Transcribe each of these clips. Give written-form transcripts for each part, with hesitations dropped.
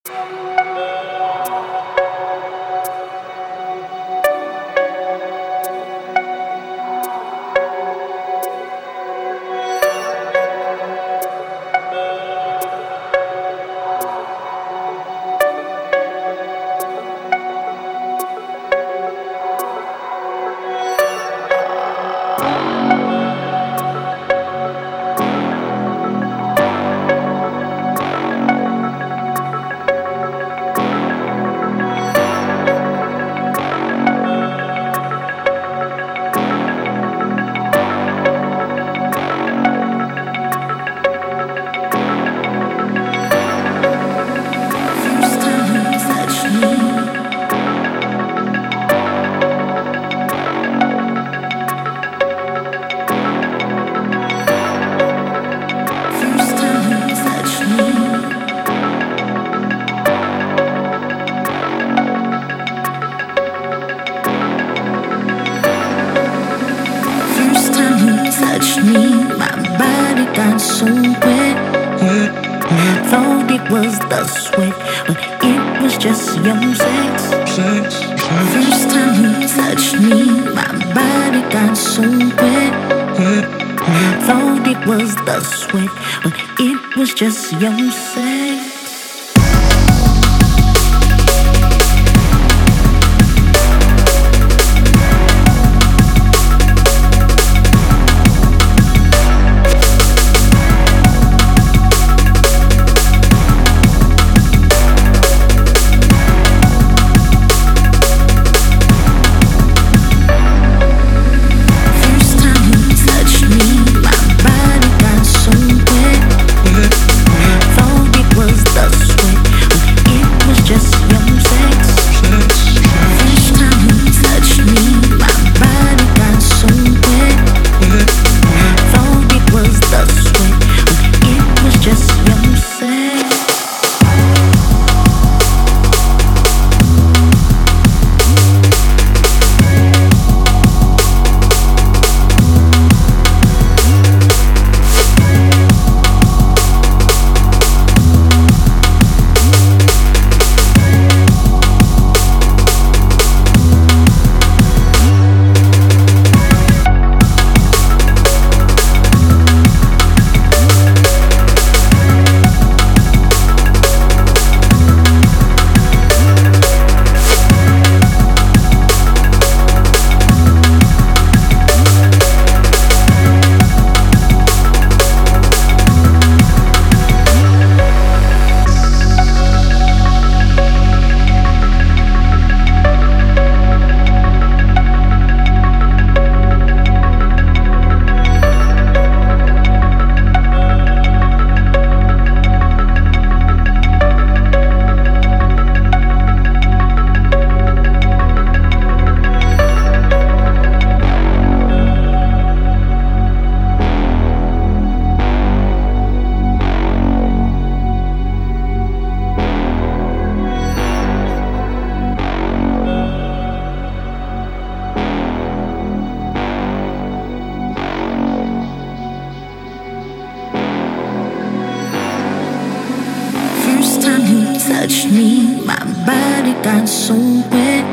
So wet, thought it was the sweat, but it was just your sex. First time you touched me, my body got so wet. Thought it was the sweat, but it was just your sex. Touched me, my body got so wet.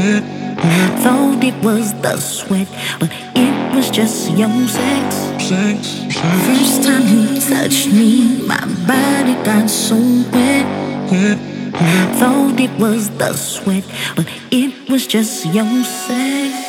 Thought it was the sweat, but it was just your sex. First time you touched me, my body got so wet. Thought it was the sweat, but it was just your sex.